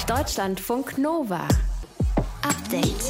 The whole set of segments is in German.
Deutschlandfunk Nova. Update.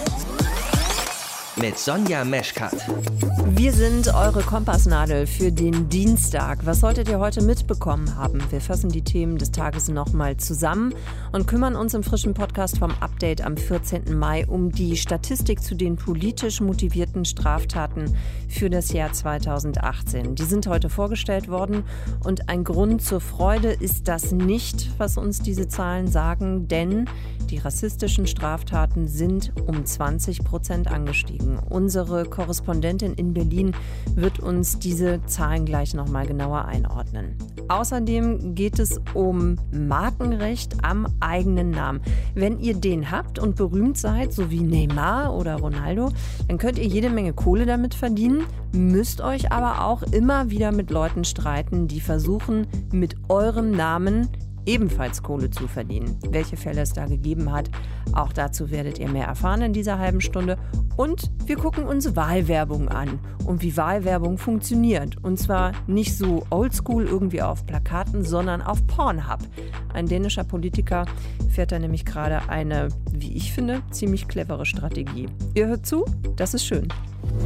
Mit Sonja Meschkat. Wir sind eure Kompassnadel für den Dienstag. Was solltet ihr heute mitbekommen haben? Wir fassen die Themen des Tages nochmal zusammen und kümmern uns im frischen Podcast vom Update am 14. Mai um die Statistik zu den politisch motivierten Straftaten für das Jahr 2018. Die sind heute vorgestellt worden und ein Grund zur Freude ist das nicht, was uns diese Zahlen sagen, denn die rassistischen Straftaten sind um 20% angestiegen. Unsere Korrespondentin in Berlin wird uns diese Zahlen gleich nochmal genauer einordnen. Außerdem geht es um Markenrecht am eigenen Namen. Wenn ihr den habt und berühmt seid, so wie Neymar oder Ronaldo, dann könnt ihr jede Menge Kohle damit verdienen, müsst euch aber auch immer wieder mit Leuten streiten, die versuchen, mit eurem Namen ebenfalls Kohle zu verdienen. Welche Fälle es da gegeben hat, auch dazu werdet ihr mehr erfahren in dieser halben Stunde. Und wir gucken uns Wahlwerbung an und wie Wahlwerbung funktioniert. Und zwar nicht so oldschool irgendwie auf Plakaten, sondern auf Pornhub. Ein dänischer Politiker fährt da nämlich gerade eine, wie ich finde, ziemlich clevere Strategie. Ihr hört zu, das ist schön.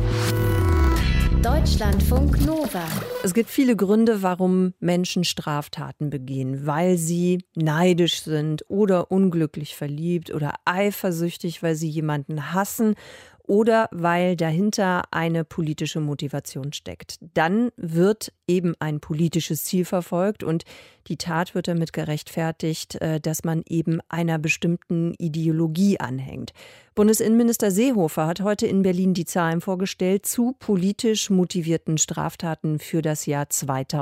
Deutschlandfunk Nova. Es gibt viele Gründe, warum Menschen Straftaten begehen, weil sie neidisch sind oder unglücklich verliebt oder eifersüchtig, weil sie jemanden hassen oder weil dahinter eine politische Motivation steckt. Dann wird eben ein politisches Ziel verfolgt und die Tat wird damit gerechtfertigt, dass man eben einer bestimmten Ideologie anhängt. Bundesinnenminister Seehofer hat heute in Berlin die Zahlen vorgestellt zu politisch motivierten Straftaten für das Jahr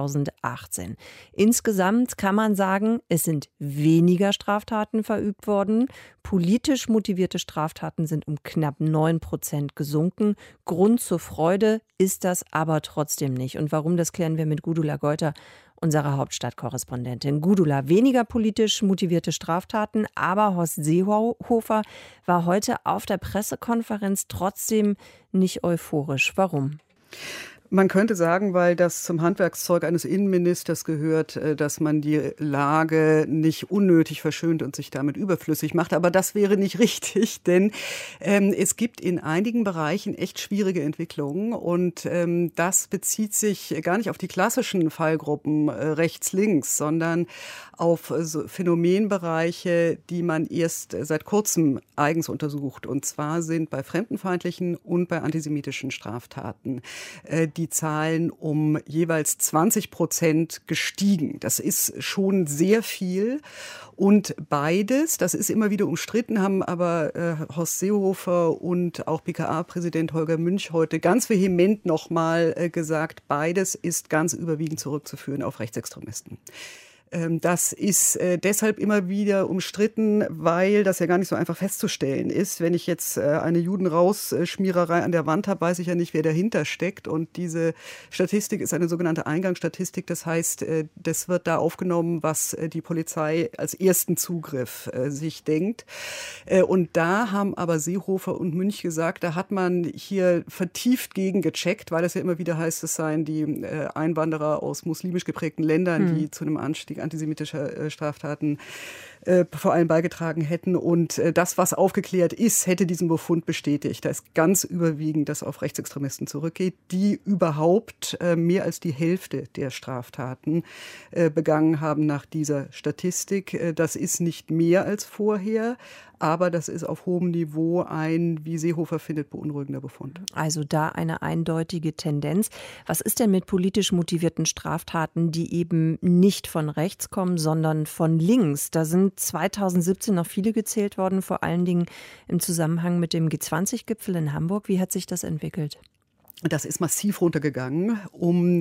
2018. Insgesamt kann man sagen, es sind weniger Straftaten verübt worden. Politisch motivierte Straftaten sind um knapp 9% gesunken. Grund zur Freude ist das aber trotzdem nicht. Und warum, das klären wir mit Gudula Geuter, unserer Hauptstadtkorrespondentin. Gudula, weniger politisch motivierte Straftaten, aber Horst Seehofer war heute auf der Pressekonferenz trotzdem nicht euphorisch. Warum? Man könnte sagen, weil das zum Handwerkszeug eines Innenministers gehört, dass man die Lage nicht unnötig verschönt und sich damit überflüssig macht. Aber das wäre nicht richtig, denn es gibt in einigen Bereichen echt schwierige Entwicklungen. Und das bezieht sich gar nicht auf die klassischen Fallgruppen rechts-links, sondern auf so Phänomenbereiche, die man erst seit kurzem eigens untersucht. Und zwar sind bei fremdenfeindlichen und bei antisemitischen Straftaten die Zahlen um jeweils 20% gestiegen. Das ist schon sehr viel. Und beides, das ist immer wieder umstritten, haben aber Horst Seehofer und auch BKA-Präsident Holger Münch heute ganz vehement nochmal gesagt, beides ist ganz überwiegend zurückzuführen auf Rechtsextremisten. Das ist deshalb immer wieder umstritten, weil das ja gar nicht so einfach festzustellen ist. Wenn ich jetzt eine Judenrausschmiererei an der Wand habe, weiß ich ja nicht, wer dahinter steckt. Und diese Statistik ist eine sogenannte Eingangsstatistik. Das heißt, das wird da aufgenommen, was die Polizei als ersten Zugriff sich denkt. Und da haben aber Seehofer und Münch gesagt, da hat man hier vertieft gegengecheckt, weil es ja immer wieder heißt, es seien die Einwanderer aus muslimisch geprägten Ländern, die zu einem Anstieg antisemitischer Straftaten vor allem beigetragen hätten. Und das, was aufgeklärt ist, hätte diesen Befund bestätigt. Da ist ganz überwiegend, dass auf Rechtsextremisten zurückgeht, die überhaupt mehr als die Hälfte der Straftaten begangen haben nach dieser Statistik. Das ist nicht mehr als vorher, aber das ist auf hohem Niveau ein, wie Seehofer findet, beunruhigender Befund. Also da eine eindeutige Tendenz. Was ist denn mit politisch motivierten Straftaten, die eben nicht von rechts kommen, sondern von links? Da sind 2017 noch viele gezählt worden, vor allen Dingen im Zusammenhang mit dem G20-Gipfel in Hamburg. Wie hat sich das entwickelt? Das ist massiv runtergegangen, um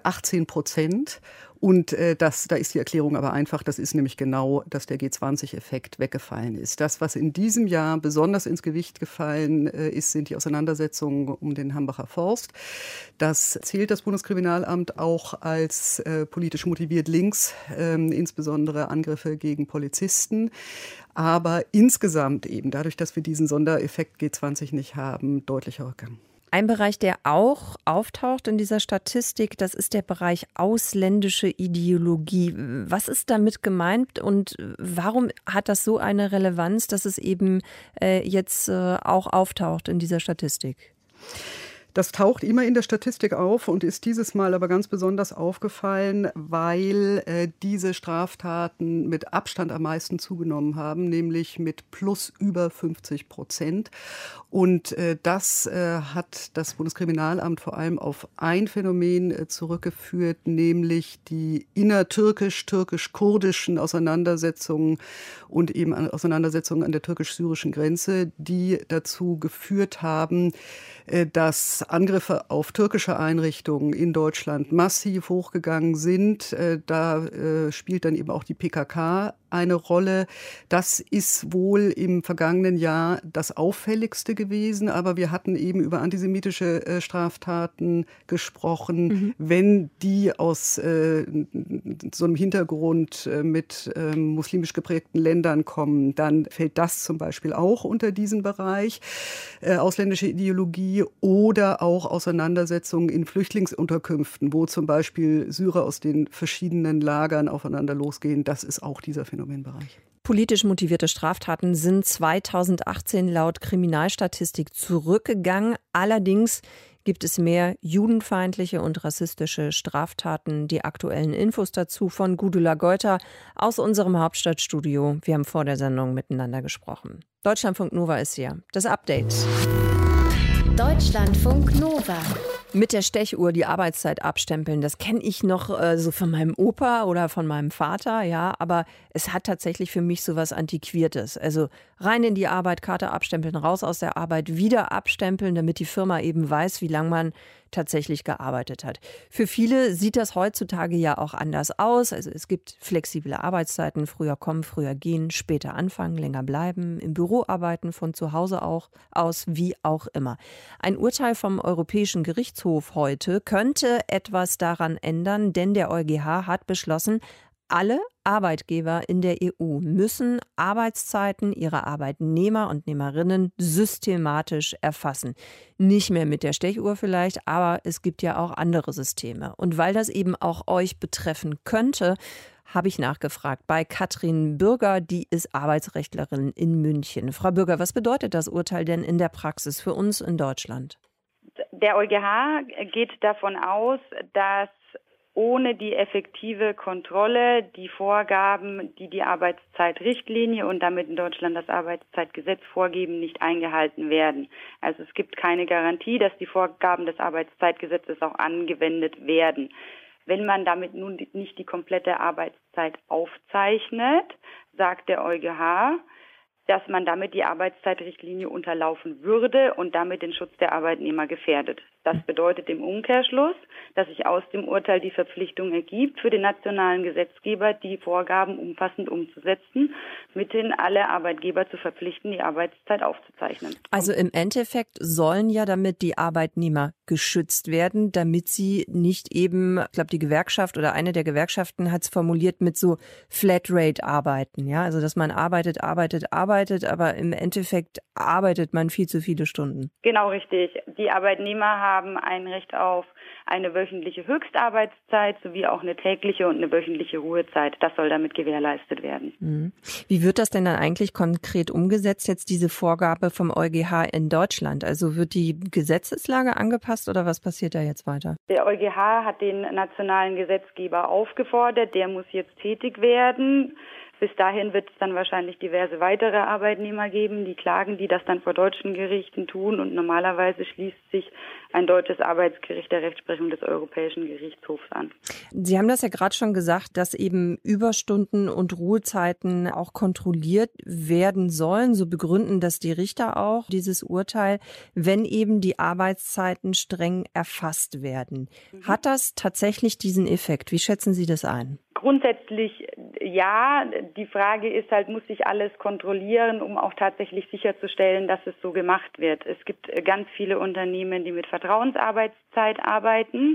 18%. Und da ist die Erklärung aber einfach. Das ist nämlich genau, dass der G20-Effekt weggefallen ist. Das, was in diesem Jahr besonders ins Gewicht gefallen ist, sind die Auseinandersetzungen um den Hambacher Forst. Das zählt das Bundeskriminalamt auch als politisch motiviert links, insbesondere Angriffe gegen Polizisten. Aber insgesamt eben, dadurch, dass wir diesen Sondereffekt G20 nicht haben, deutlicher Rückgang. Ein Bereich, der auch auftaucht in dieser Statistik, das ist der Bereich ausländische Ideologie. Was ist damit gemeint und warum hat das so eine Relevanz, dass es eben jetzt auch auftaucht in dieser Statistik? Das taucht immer in der Statistik auf und ist dieses Mal aber ganz besonders aufgefallen, weil diese Straftaten mit Abstand am meisten zugenommen haben, nämlich mit plus über 50%. Und das hat das Bundeskriminalamt vor allem auf ein Phänomen zurückgeführt, nämlich die innertürkisch-kurdischen Auseinandersetzungen und eben Auseinandersetzungen an der türkisch-syrischen Grenze, die dazu geführt haben, dass Angriffe auf türkische Einrichtungen in Deutschland massiv hochgegangen sind. Da spielt dann eben auch die PKK eine Rolle. Das ist wohl im vergangenen Jahr das Auffälligste gewesen, aber wir hatten eben über antisemitische Straftaten gesprochen. Wenn die aus so einem Hintergrund mit muslimisch geprägten Ländern kommen, dann fällt das zum Beispiel auch unter diesen Bereich. Ausländische Ideologie oder auch Auseinandersetzungen in Flüchtlingsunterkünften, wo zum Beispiel Syrer aus den verschiedenen Lagern aufeinander losgehen. Das ist auch dieser Phänomenbereich. Politisch motivierte Straftaten sind 2018 laut Kriminalstatistik zurückgegangen. Allerdings gibt es mehr judenfeindliche und rassistische Straftaten. Die aktuellen Infos dazu von Gudula Geuter aus unserem Hauptstadtstudio. Wir haben vor der Sendung miteinander gesprochen. Deutschlandfunk Nova ist hier. Das Update. Deutschlandfunk Nova. Mit der Stechuhr die Arbeitszeit abstempeln, das kenne ich noch so von meinem Opa oder von meinem Vater, ja, aber es hat tatsächlich für mich so was Antiquiertes. Also rein in die Arbeit, Karte abstempeln, raus aus der Arbeit, wieder abstempeln, damit die Firma eben weiß, wie lange man tatsächlich gearbeitet hat. Für viele sieht das heutzutage ja auch anders aus. Also es gibt flexible Arbeitszeiten, früher kommen, früher gehen, später anfangen, länger bleiben, im Büro arbeiten, von zu Hause auch aus, wie auch immer. Ein Urteil vom Europäischen Gerichtshof heute könnte etwas daran ändern, denn der EuGH hat beschlossen, alle Arbeitgeber in der EU müssen Arbeitszeiten ihrer Arbeitnehmer und Nehmerinnen systematisch erfassen. Nicht mehr mit der Stechuhr vielleicht, aber es gibt ja auch andere Systeme. Und weil das eben auch euch betreffen könnte, habe ich nachgefragt bei Katrin Bürger, die ist Arbeitsrechtlerin in München. Frau Bürger, was bedeutet das Urteil denn in der Praxis für uns in Deutschland? Der EuGH geht davon aus, dass ohne die effektive Kontrolle die Vorgaben, die die Arbeitszeitrichtlinie und damit in Deutschland das Arbeitszeitgesetz vorgeben, nicht eingehalten werden. Also es gibt keine Garantie, dass die Vorgaben des Arbeitszeitgesetzes auch angewendet werden. Wenn man damit nun nicht die komplette Arbeitszeit aufzeichnet, sagt der EuGH, dass man damit die Arbeitszeitrichtlinie unterlaufen würde und damit den Schutz der Arbeitnehmer gefährdet. Das bedeutet im Umkehrschluss, dass sich aus dem Urteil die Verpflichtung ergibt, für den nationalen Gesetzgeber die Vorgaben umfassend umzusetzen, mithin alle Arbeitgeber zu verpflichten, die Arbeitszeit aufzuzeichnen. Also im Endeffekt sollen ja damit die Arbeitnehmer geschützt werden, damit sie nicht eben, ich glaube die Gewerkschaft oder eine der Gewerkschaften hat es formuliert, mit so Flatrate arbeiten. Ja, also dass man arbeitet, aber im Endeffekt arbeitet man viel zu viele Stunden. Genau richtig. Die Arbeitnehmer haben ein Recht auf eine wöchentliche Höchstarbeitszeit sowie auch eine tägliche und eine wöchentliche Ruhezeit. Das soll damit gewährleistet werden. Mhm. Wie wird das denn dann eigentlich konkret umgesetzt, jetzt diese Vorgabe vom EuGH in Deutschland? Also wird die Gesetzeslage angepasst oder was passiert da jetzt weiter? Der EuGH hat den nationalen Gesetzgeber aufgefordert, der muss jetzt tätig werden. Bis dahin wird es dann wahrscheinlich diverse weitere Arbeitnehmer geben, die klagen, die das dann vor deutschen Gerichten tun. Und normalerweise schließt sich ein deutsches Arbeitsgericht der Rechtsprechung des Europäischen Gerichtshofs an. Sie haben das ja gerade schon gesagt, dass eben Überstunden und Ruhezeiten auch kontrolliert werden sollen. So begründen das die Richter auch, dieses Urteil, wenn eben die Arbeitszeiten streng erfasst werden. Hat das tatsächlich diesen Effekt? Wie schätzen Sie das ein? Grundsätzlich ja. Die Frage ist halt, muss sich alles kontrollieren, um auch tatsächlich sicherzustellen, dass es so gemacht wird. Es gibt ganz viele Unternehmen, die mit Vertrauensarbeitszeit arbeiten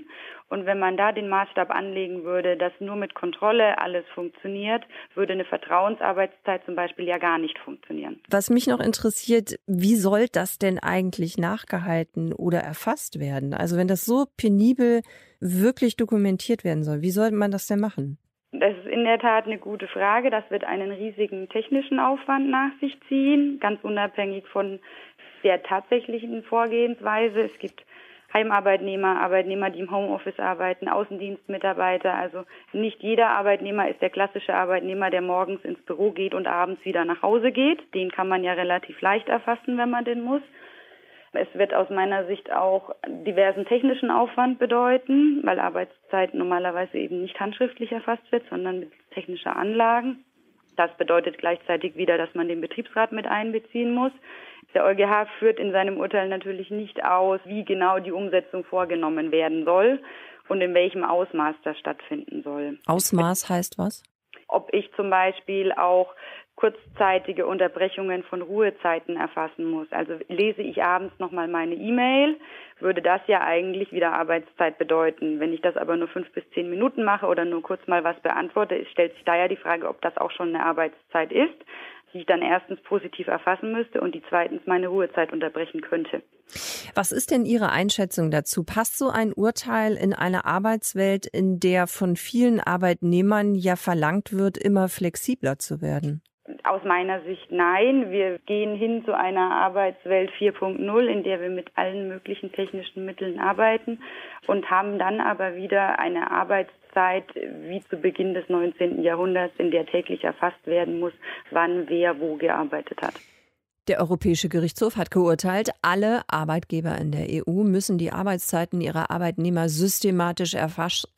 Und wenn man da den Maßstab anlegen würde, dass nur mit Kontrolle alles funktioniert, würde eine Vertrauensarbeitszeit zum Beispiel ja gar nicht funktionieren. Was mich noch interessiert, wie soll das denn eigentlich nachgehalten oder erfasst werden? Also wenn das so penibel wirklich dokumentiert werden soll, wie soll man das denn machen? Das ist in der Tat eine gute Frage. Das wird einen riesigen technischen Aufwand nach sich ziehen, ganz unabhängig von der tatsächlichen Vorgehensweise. Es gibt Heimarbeitnehmer, Arbeitnehmer, die im Homeoffice arbeiten, Außendienstmitarbeiter. Also nicht jeder Arbeitnehmer ist der klassische Arbeitnehmer, der morgens ins Büro geht und abends wieder nach Hause geht. Den kann man ja relativ leicht erfassen, wenn man den muss. Es wird aus meiner Sicht auch diversen technischen Aufwand bedeuten, weil Arbeitszeit normalerweise eben nicht handschriftlich erfasst wird, sondern mit technischer Anlagen. Das bedeutet gleichzeitig wieder, dass man den Betriebsrat mit einbeziehen muss. Der EuGH führt in seinem Urteil natürlich nicht aus, wie genau die Umsetzung vorgenommen werden soll und in welchem Ausmaß das stattfinden soll. Ausmaß heißt was? Ob ich zum Beispiel auch kurzzeitige Unterbrechungen von Ruhezeiten erfassen muss. Also lese ich abends nochmal meine E-Mail, würde das ja eigentlich wieder Arbeitszeit bedeuten. Wenn ich das aber nur 5 bis 10 Minuten mache oder nur kurz mal was beantworte, stellt sich da ja die Frage, ob das auch schon eine Arbeitszeit ist, die ich dann erstens positiv erfassen müsste und die zweitens meine Ruhezeit unterbrechen könnte. Was ist denn Ihre Einschätzung dazu? Passt so ein Urteil in eine Arbeitswelt, in der von vielen Arbeitnehmern ja verlangt wird, immer flexibler zu werden? Aus meiner Sicht nein. Wir gehen hin zu einer Arbeitswelt 4.0, in der wir mit allen möglichen technischen Mitteln arbeiten und haben dann aber wieder eine Arbeitszeit wie zu Beginn des 19. Jahrhunderts, in der täglich erfasst werden muss, wann wer wo gearbeitet hat. Der Europäische Gerichtshof hat geurteilt, alle Arbeitgeber in der EU müssen die Arbeitszeiten ihrer Arbeitnehmer systematisch erfassen.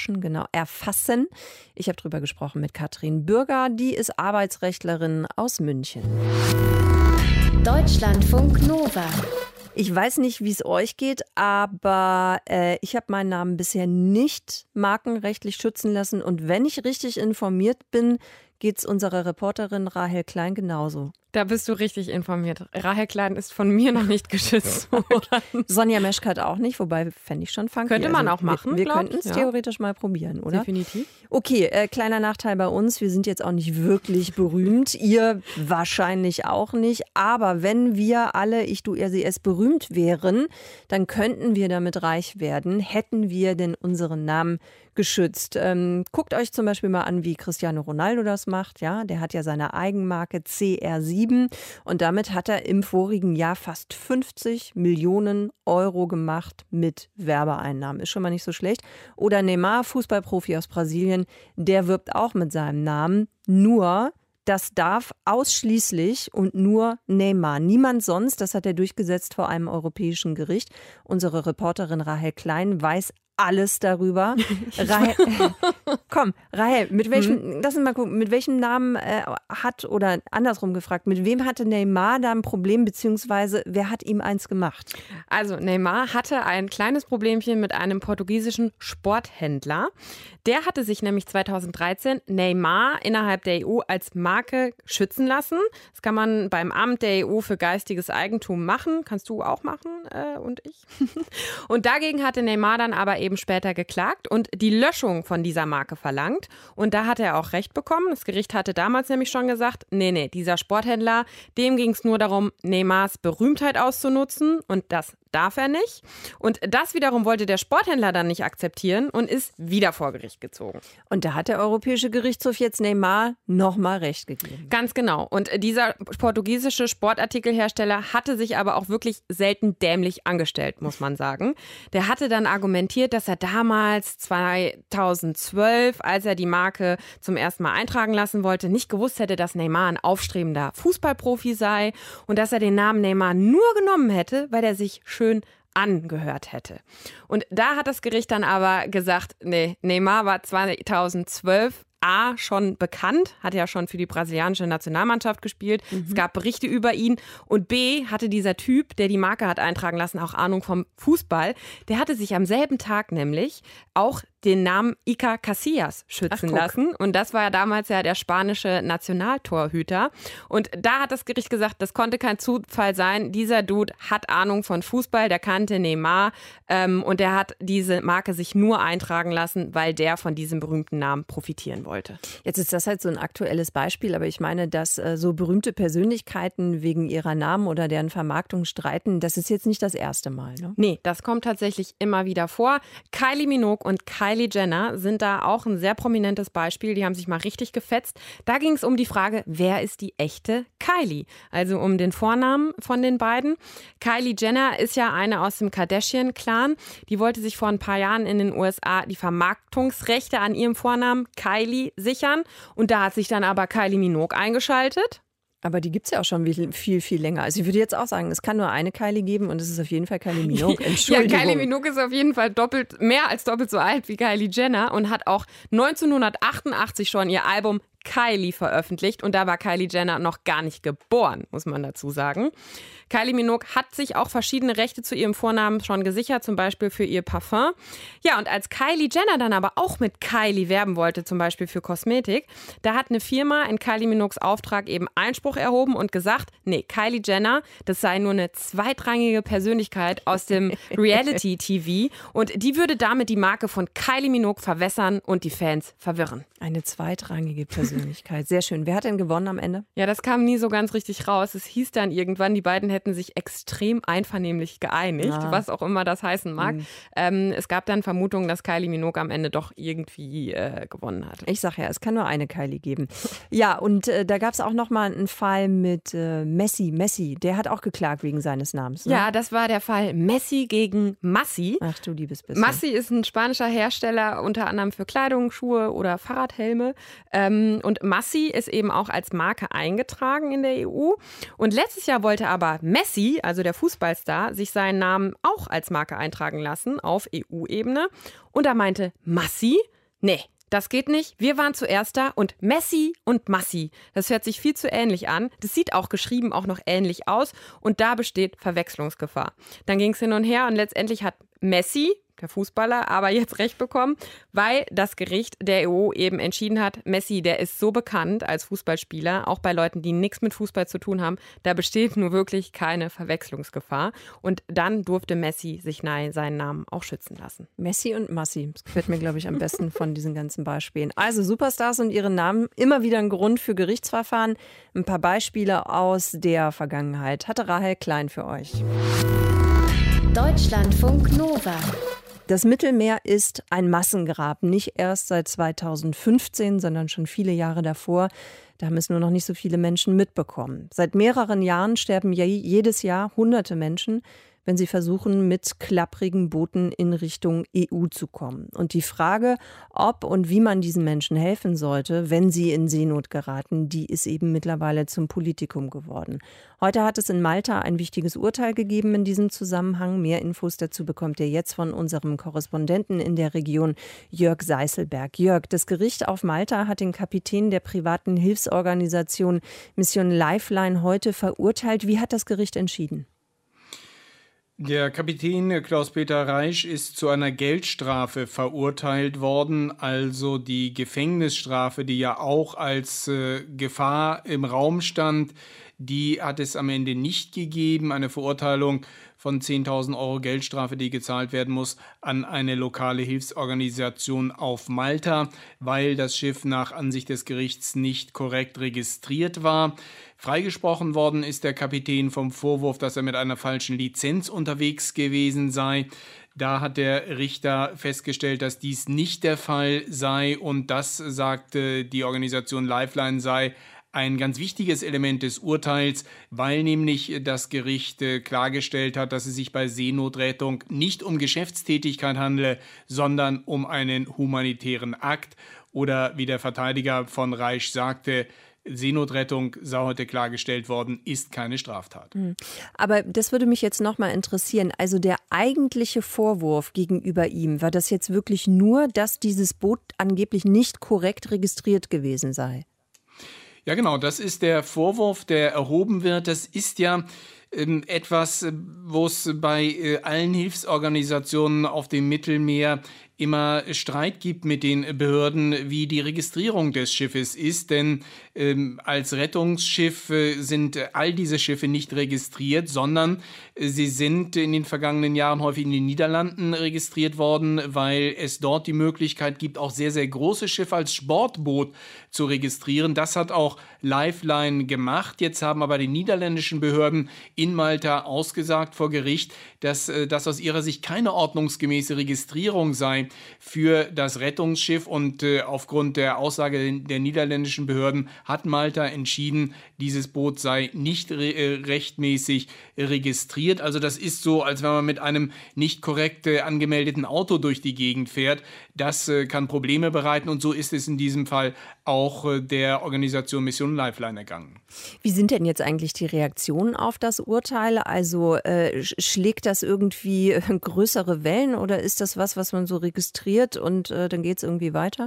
Ich habe darüber gesprochen mit Katrin Bürger, die ist Arbeitsrechtlerin aus München. Deutschlandfunk Nova. Ich weiß nicht, wie es euch geht, aber ich habe meinen Namen bisher nicht markenrechtlich schützen lassen. Und wenn ich richtig informiert bin, geht es unserer Reporterin Rahel Klein genauso. Da bist du richtig informiert. Rahel Klein ist von mir noch nicht geschützt worden. Sonja Meschkat auch nicht, wobei fände ich schon funky. Könnte man auch machen, Wir könnten es theoretisch mal probieren, oder? Definitiv. Okay, kleiner Nachteil bei uns. Wir sind jetzt auch nicht wirklich berühmt. Ihr wahrscheinlich auch nicht. Aber wenn wir alle, ich, du, er, sie, es, berühmt wären, dann könnten wir damit reich werden, hätten wir denn unseren Namen geschützt. Guckt euch zum Beispiel mal an, wie Cristiano Ronaldo das macht. Ja, der hat ja seine Eigenmarke CR7 und damit hat er im vorigen Jahr fast 50 Millionen Euro gemacht mit Werbeeinnahmen. Ist schon mal nicht so schlecht. Oder Neymar, Fußballprofi aus Brasilien, der wirbt auch mit seinem Namen. Nur das darf ausschließlich und nur Neymar. Niemand sonst, das hat er durchgesetzt vor einem europäischen Gericht. Unsere Reporterin Rahel Klein weiß alles darüber. Rahel, mit welchem, lass uns mal gucken, mit welchem Namen hat, oder andersrum gefragt, mit wem hatte Neymar da ein Problem, beziehungsweise wer hat ihm eins gemacht? Also Neymar hatte ein kleines Problemchen mit einem portugiesischen Sporthändler. Der hatte sich nämlich 2013 Neymar innerhalb der EU als Marke schützen lassen. Das kann man beim Amt der EU für geistiges Eigentum machen. Kannst du auch machen und ich. Und dagegen hatte Neymar dann aber eben später geklagt und die Löschung von dieser Marke verlangt. Und da hat er auch Recht bekommen. Das Gericht hatte damals nämlich schon gesagt, nee, dieser Sporthändler, dem ging es nur darum, Neymars Berühmtheit auszunutzen und das darf er nicht. Und das wiederum wollte der Sporthändler dann nicht akzeptieren und ist wieder vor Gericht gezogen. Und da hat der Europäische Gerichtshof jetzt Neymar nochmal Recht gegeben. Ganz genau. Und dieser portugiesische Sportartikelhersteller hatte sich aber auch wirklich selten dämlich angestellt, muss man sagen. Der hatte dann argumentiert, dass er damals 2012, als er die Marke zum ersten Mal eintragen lassen wollte, nicht gewusst hätte, dass Neymar ein aufstrebender Fußballprofi sei und dass er den Namen Neymar nur genommen hätte, weil er sich schön angehört hätte. Und da hat das Gericht dann aber gesagt, nee, Neymar war 2012 A, schon bekannt, hat ja schon für die brasilianische Nationalmannschaft gespielt. Es gab Berichte über ihn. Und B, hatte dieser Typ, der die Marke hat eintragen lassen, auch Ahnung vom Fußball. Der hatte sich am selben Tag nämlich auch den Namen Iker Casillas schützen lassen. Und das war ja damals ja der spanische Nationaltorhüter. Und da hat das Gericht gesagt, das konnte kein Zufall sein. Dieser Dude hat Ahnung von Fußball, der kannte Neymar und der hat diese Marke sich nur eintragen lassen, weil der von diesem berühmten Namen profitieren wollte. Jetzt ist das halt so ein aktuelles Beispiel, aber ich meine, dass so berühmte Persönlichkeiten wegen ihrer Namen oder deren Vermarktung streiten, das ist jetzt nicht das erste Mal, ne? Nee, das kommt tatsächlich immer wieder vor. Kylie Minogue und Kylie Jenner sind da auch ein sehr prominentes Beispiel. Die haben sich mal richtig gefetzt. Da ging es um die Frage, wer ist die echte Kylie? Also um den Vornamen von den beiden. Kylie Jenner ist ja eine aus dem Kardashian-Clan. Die wollte sich vor ein paar Jahren in den USA die Vermarktungsrechte an ihrem Vornamen Kylie sichern. Und da hat sich dann aber Kylie Minogue eingeschaltet. Aber die gibt es ja auch schon viel, viel länger. Also ich würde jetzt auch sagen, es kann nur eine Kylie geben und es ist auf jeden Fall Kylie Minogue. Entschuldigung. Ja, Kylie Minogue ist auf jeden Fall mehr als doppelt so alt wie Kylie Jenner und hat auch 1988 schon ihr Album Kylie veröffentlicht und da war Kylie Jenner noch gar nicht geboren, muss man dazu sagen. Kylie Minogue hat sich auch verschiedene Rechte zu ihrem Vornamen schon gesichert, zum Beispiel für ihr Parfum. Ja, und als Kylie Jenner dann aber auch mit Kylie werben wollte, zum Beispiel für Kosmetik, da hat eine Firma in Kylie Minogues Auftrag eben Einspruch erhoben und gesagt, nee, Kylie Jenner, das sei nur eine zweitrangige Persönlichkeit aus dem Reality-TV und die würde damit die Marke von Kylie Minogue verwässern und die Fans verwirren. Eine zweitrangige Persönlichkeit. Sehr schön. Wer hat denn gewonnen am Ende? Ja, das kam nie so ganz richtig raus. Es hieß dann irgendwann, die beiden hätten sich extrem einvernehmlich geeinigt, was auch immer das heißen mag. Es gab dann Vermutungen, dass Kylie Minogue am Ende doch irgendwie gewonnen hat. Ich sag ja, es kann nur eine Kylie geben. Ja, und da gab es auch noch mal einen Fall mit Messi. Der hat auch geklagt wegen seines Namens. Ne? Ja, das war der Fall Messi gegen Massi. Ach du liebes bisschen. Massi ist ein spanischer Hersteller, unter anderem für Kleidung, Schuhe oder Fahrradhelme. Und Massi ist eben auch als Marke eingetragen in der EU. Und letztes Jahr wollte aber Messi, also der Fußballstar, sich seinen Namen auch als Marke eintragen lassen auf EU-Ebene. Und da meinte Massi, nee, das geht nicht. Wir waren zuerst da und Messi und Massi. Das hört sich viel zu ähnlich an. Das sieht auch geschrieben auch noch ähnlich aus. Und da besteht Verwechslungsgefahr. Dann ging es hin und her und letztendlich hat Messi, der Fußballer, aber jetzt recht bekommen, weil das Gericht der EU eben entschieden hat, Messi, der ist so bekannt als Fußballspieler, auch bei Leuten, die nichts mit Fußball zu tun haben, da besteht nur wirklich keine Verwechslungsgefahr. Und dann durfte Messi sich seinen Namen auch schützen lassen. Messi und Massi, das gefällt mir, glaube ich, am besten von diesen ganzen Beispielen. Also Superstars und ihre Namen, immer wieder ein Grund für Gerichtsverfahren. Ein paar Beispiele aus der Vergangenheit hatte Rahel Klein für euch. Deutschlandfunk Nova. Das Mittelmeer ist ein Massengrab, nicht erst seit 2015, sondern schon viele Jahre davor. Da haben es nur noch nicht so viele Menschen mitbekommen. Seit mehreren Jahren sterben jedes Jahr Hunderte Menschen, wenn sie versuchen, mit klapprigen Booten in Richtung EU zu kommen. Und die Frage, ob und wie man diesen Menschen helfen sollte, wenn sie in Seenot geraten, die ist eben mittlerweile zum Politikum geworden. Heute hat es in Malta ein wichtiges Urteil gegeben in diesem Zusammenhang. Mehr Infos dazu bekommt ihr jetzt von unserem Korrespondenten in der Region, Jörg Seißelberg. Jörg, das Gericht auf Malta hat den Kapitän der privaten Hilfsorganisation Mission Lifeline heute verurteilt. Wie hat das Gericht entschieden? Der Kapitän Klaus-Peter Reisch ist zu einer Geldstrafe verurteilt worden, also die Gefängnisstrafe, die ja auch als Gefahr im Raum stand, die hat es am Ende nicht gegeben. Eine Verurteilung von 10.000 Euro Geldstrafe, die gezahlt werden muss an eine lokale Hilfsorganisation auf Malta, weil das Schiff nach Ansicht des Gerichts nicht korrekt registriert war. Freigesprochen worden ist der Kapitän vom Vorwurf, dass er mit einer falschen Lizenz unterwegs gewesen sei. Da hat der Richter festgestellt, dass dies nicht der Fall sei und das, sagte die Organisation Lifeline, sei ein ganz wichtiges Element des Urteils, weil nämlich das Gericht klargestellt hat, dass es sich bei Seenotrettung nicht um Geschäftstätigkeit handele, sondern um einen humanitären Akt. Oder wie der Verteidiger von Reisch sagte, Seenotrettung, sei heute klargestellt worden, ist keine Straftat. Aber das würde mich jetzt noch mal interessieren. Also der eigentliche Vorwurf gegenüber ihm, war das jetzt wirklich nur, dass dieses Boot angeblich nicht korrekt registriert gewesen sei? Ja genau, das ist der Vorwurf, der erhoben wird. Das ist ja etwas, wo es bei allen Hilfsorganisationen auf dem Mittelmeer immer Streit gibt mit den Behörden, wie die Registrierung des Schiffes ist. Denn als Rettungsschiff sind all diese Schiffe nicht registriert, sondern sie sind in den vergangenen Jahren häufig in den Niederlanden registriert worden, weil es dort die Möglichkeit gibt, auch sehr, sehr große Schiffe als Sportboot zu registrieren. Das hat auch Lifeline gemacht. Jetzt haben aber die niederländischen Behörden in Malta ausgesagt vor Gericht, dass das aus ihrer Sicht keine ordnungsgemäße Registrierung sei für das Rettungsschiff. Und aufgrund der Aussage der niederländischen Behörden hat Malta entschieden, dieses Boot sei nicht rechtmäßig registriert. Also das ist so, als wenn man mit einem nicht korrekt angemeldeten Auto durch die Gegend fährt. Das kann Probleme bereiten und so ist es in diesem Fall auch der Organisation Mission Lifeline ergangen. Wie sind denn jetzt eigentlich die Reaktionen auf das Urteil? Also schlägt das irgendwie größere Wellen oder ist das was man so registriert und dann geht es irgendwie weiter?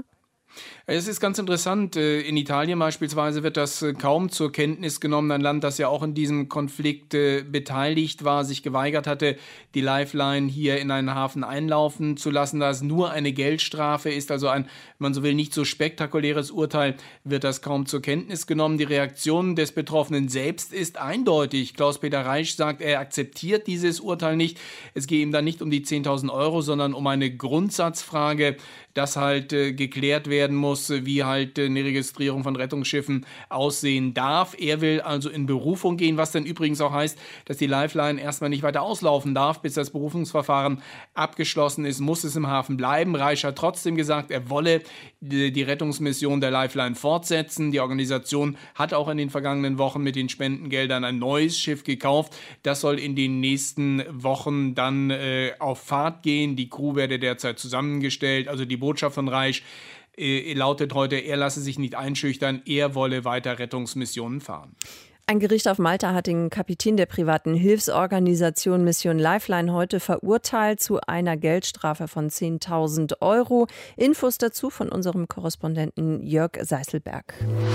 Es ist ganz interessant. In Italien beispielsweise wird das kaum zur Kenntnis genommen. Ein Land, das ja auch in diesem Konflikt beteiligt war, sich geweigert hatte, die Lifeline hier in einen Hafen einlaufen zu lassen. Da es nur eine Geldstrafe ist, also ein, wenn man so will, nicht so spektakuläres Urteil, wird das kaum zur Kenntnis genommen. Die Reaktion des Betroffenen selbst ist eindeutig. Klaus-Peter Reisch sagt, er akzeptiert dieses Urteil nicht. Es gehe ihm dann nicht um die 10.000 Euro, sondern um eine Grundsatzfrage, dass halt geklärt werden muss, wie halt eine Registrierung von Rettungsschiffen aussehen darf. Er will also in Berufung gehen, was dann übrigens auch heißt, dass die Lifeline erstmal nicht weiter auslaufen darf, bis das Berufungsverfahren abgeschlossen ist, muss es im Hafen bleiben. Reisch hat trotzdem gesagt, er wolle die Rettungsmission der Lifeline fortsetzen. Die Organisation hat auch in den vergangenen Wochen mit den Spendengeldern ein neues Schiff gekauft. Das soll in den nächsten Wochen dann auf Fahrt gehen. Die Crew werde derzeit zusammengestellt. Also die Botschaft von Reisch lautet heute, er lasse sich nicht einschüchtern, er wolle weiter Rettungsmissionen fahren. Ein Gericht auf Malta hat den Kapitän der privaten Hilfsorganisation Mission Lifeline heute verurteilt zu einer Geldstrafe von 10.000 Euro. Infos dazu von unserem Korrespondenten Jörg Seißelberg.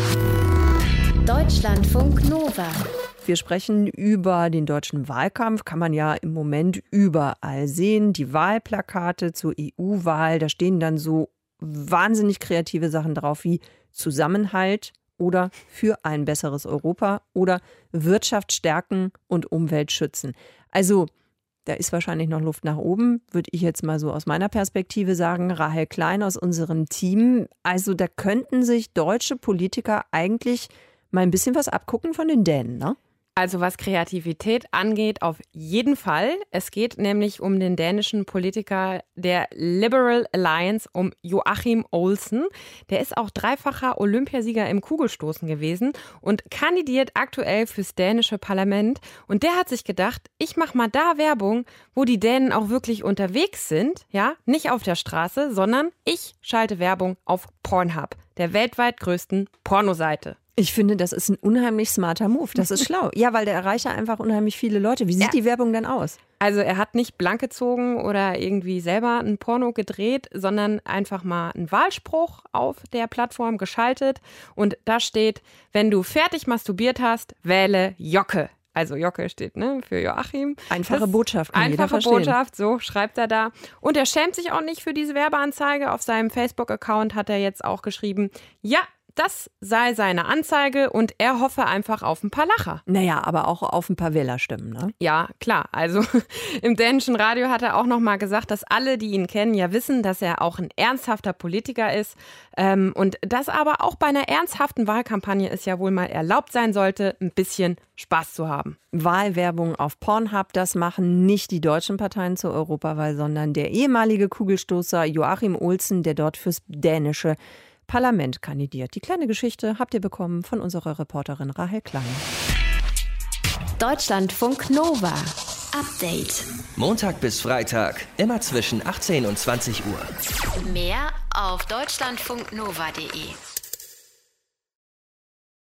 Deutschlandfunk Nova. Wir sprechen über den deutschen Wahlkampf, kann man ja im Moment überall sehen. Die Wahlplakate zur EU-Wahl, da stehen dann so wahnsinnig kreative Sachen drauf wie Zusammenhalt oder für ein besseres Europa oder Wirtschaft stärken und Umwelt schützen. Also da ist wahrscheinlich noch Luft nach oben, würde ich jetzt mal so aus meiner Perspektive sagen. Rahel Klein aus unserem Team. Also da könnten sich deutsche Politiker eigentlich mal ein bisschen was abgucken von den Dänen, ne? Also was Kreativität angeht, auf jeden Fall. Es geht nämlich um den dänischen Politiker der Liberal Alliance, um Joachim Olsen. Der ist auch dreifacher Olympiasieger im Kugelstoßen gewesen und kandidiert aktuell fürs dänische Parlament. Und der hat sich gedacht, ich mache mal da Werbung, wo die Dänen auch wirklich unterwegs sind. Ja, nicht auf der Straße, sondern ich schalte Werbung auf Pornhub, der weltweit größten Pornoseite. Ich finde, das ist ein unheimlich smarter Move. Das ist schlau. Ja, weil der erreicht ja einfach unheimlich viele Leute. Wie sieht die Werbung denn aus? Also er hat nicht blank gezogen oder irgendwie selber ein Porno gedreht, sondern einfach mal einen Wahlspruch auf der Plattform geschaltet. Und da steht, wenn du fertig masturbiert hast, wähle Jocke. Also Jocke steht für Joachim. Einfache Botschaft. Einfache Botschaft, so schreibt er da. Und er schämt sich auch nicht für diese Werbeanzeige. Auf seinem Facebook-Account hat er jetzt auch geschrieben, ja, das sei seine Anzeige und er hoffe einfach auf ein paar Lacher. Naja, aber auch auf ein paar Wählerstimmen, ne? Ja, klar. Also im dänischen Radio hat er auch noch mal gesagt, dass alle, die ihn kennen, ja wissen, dass er auch ein ernsthafter Politiker ist. Und dass aber auch bei einer ernsthaften Wahlkampagne es ja wohl mal erlaubt sein sollte, ein bisschen Spaß zu haben. Wahlwerbung auf Pornhub, das machen nicht die deutschen Parteien zur Europawahl, sondern der ehemalige Kugelstoßer Joachim Olsen, der dort fürs dänische Parlament kandidiert. Die kleine Geschichte habt ihr bekommen von unserer Reporterin Rahel Klein. Deutschlandfunk Nova. Update. Montag bis Freitag, immer zwischen 18 und 20 Uhr. Mehr auf deutschlandfunknova.de.